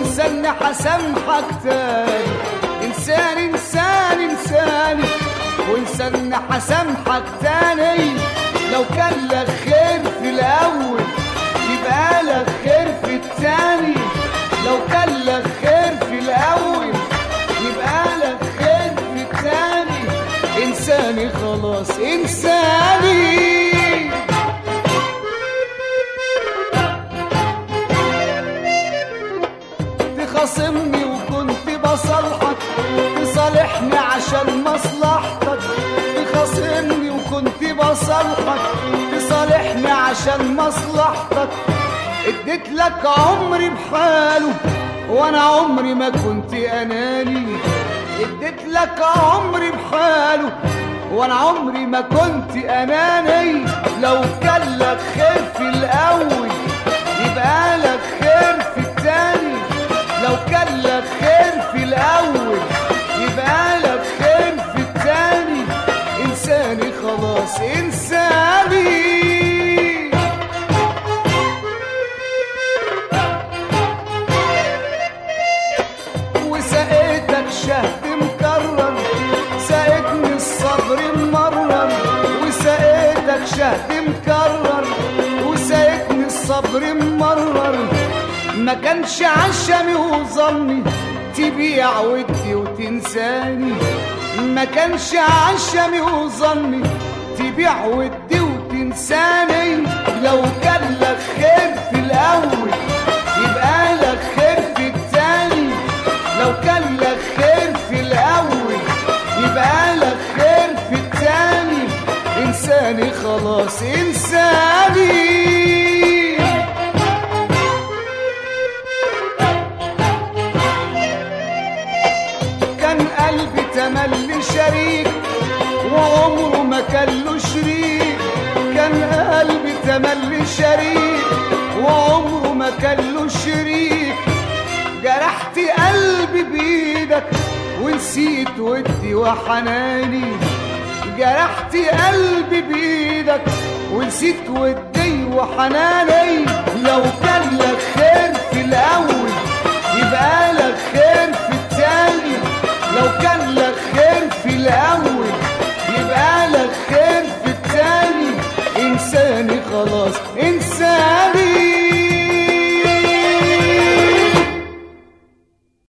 وانسان هسامحك تاني. انسان انسان انساني وانسان هسامحك تاني. لو كان لك خير في الاول يبقى لك خير في التاني. لو كان لك خير في الاول يبقى لك خير في التاني. انساني خلاص انساني. تخاصمني وكنت بصالحك تصالحني عشان مصلحتك. تخاصمني وكنت بصالحك تصالحني عشان مصلحتك. اديت لك عمري بحاله وانا عمري ما كنت اناني. اديت لك عمري بحاله وانا عمري ما كنت اناني. لو كان لك خير في الاول يبقى لك خير في التاني. لو كان لك خير في الاول يبقى لك خير في التاني. انساني خلاص انساني. وسقيتك شهد مكرر سقيتني الصبر ممرر. وسقيتك شهد مكرر وسقيتني الصبر ممرر. ما كانش عشمي وظني تبيع ودي وتنساني. ما كانش عشمي وظني تبيع ودي وتنساني. لو كان لك خير في الاول يبقى لك خير في التاني. لو كان لك خير في الاول يبقى لك خير في التاني. انساني خلاص انساني. قلبي تملي شريك وعمره ما كان له شريك. كان قلبي تملي شريك وعمره ما كان له شريك. جرحت قلبي بإيدك ونسيت ودي وحناني. جرحت قلبي بإيدك ونسيت ودي وحناني. لو كان لك خير في الأول